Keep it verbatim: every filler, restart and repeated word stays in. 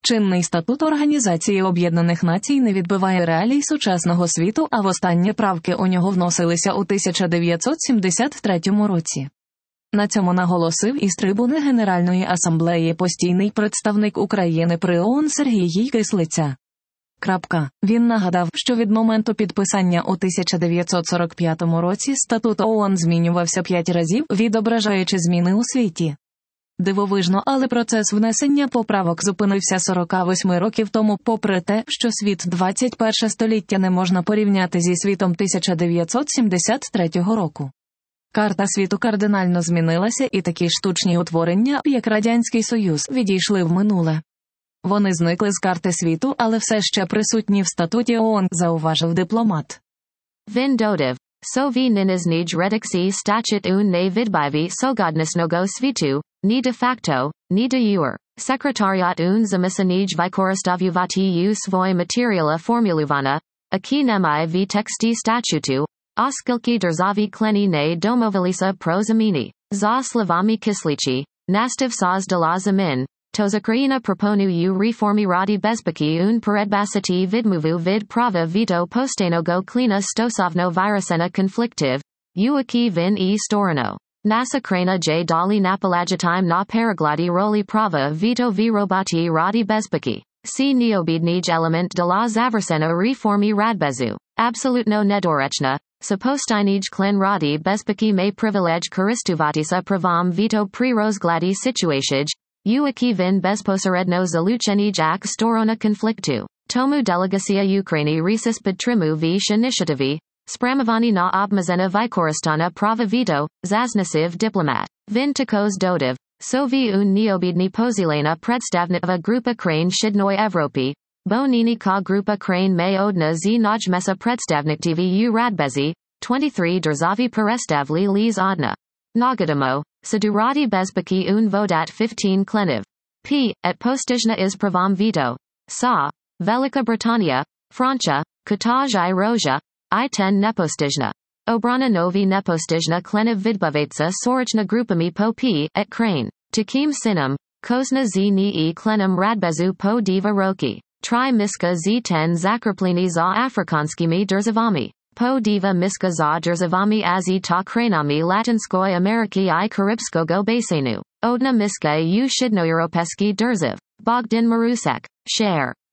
Чинний статут Організації Об'єднаних Націй не відбиває реалій сучасного світу, а востаннє правки у нього вносилися у тисяча дев'ятсот сімдесят третьому році. На цьому наголосив із трибуни Генеральної асамблеї постійний представник України при ООН Сергій Кислиця. Крапка. Він нагадав, що від моменту підписання у тисяча дев'ятсот сорок п'ятому році статут ООН змінювався п'ять разів, відображаючи зміни у світі. Дивовижно, але процес внесення поправок зупинився сорок вісім років тому, попри те, що світ двадцять перше століття не можна порівняти зі світом тисяча дев'ятсот сімдесят третього року. Карта світу кардинально змінилася, і такі штучні утворення, як Радянський Союз, відійшли в минуле. Вони зникли з карти світу, але все ще присутні в статуті ООН, зауважив дипломат. Він додав, «Сові нинізніж редакції стачит un не відбиві согоднісного світу, ні де факто, ні де юр. Секретаріат un замисаніж використовувати у свої матеріали формулювання, які немає в тексті статуту, оскільки державі члени не домовилися про заміни. За словами Кисличі, настав создала замін. Тож Україна пропонує у реформі Ради безпеки un передбачити відмову від права вето постійного члена стосовно вирішення конфліктів, у які він і сторону. Наша країна же далі наполягатиме на перекладі ролі права вето в роботі Ради безпеки. Це необхідний елемент для завершення реформи Радбезу. Абсолютно недоречно. Сопостійний член Ради безпеки має привілеж користуватися правом вето при розгляді ситуацій, у які він безпосередньо залучений як сторона конфлікту. Тому делегація України рісис підтримує ініціативи, спрямовані на обмеження використання права вето, зазнасив дипломат. Він також додав, сові un необхідне посилення представництва групи країн Східної Європи, бо нині ка група країн має одна з найменших представників у Радбезі, двадцять три державі представлені з одна. Нагадамо, Саду Ради безпеки un vodat fifteen членів. P. At постижна із правом вето. Са. Велика Британія, Франція, Китай і Росія, і ten непостижна. Обрана нові непостижна членів відбувається сорочна групами по P. At країн. Таким сином, кожна з ні членам Радбезу по два роки. Три міска з ten закріплені за африканськими державами. Po diva miska za державами Азії та країнами Латинської Америки і Карибського басейну. Одна миска у східноєвропейський держав. Богдан Марусак. Share.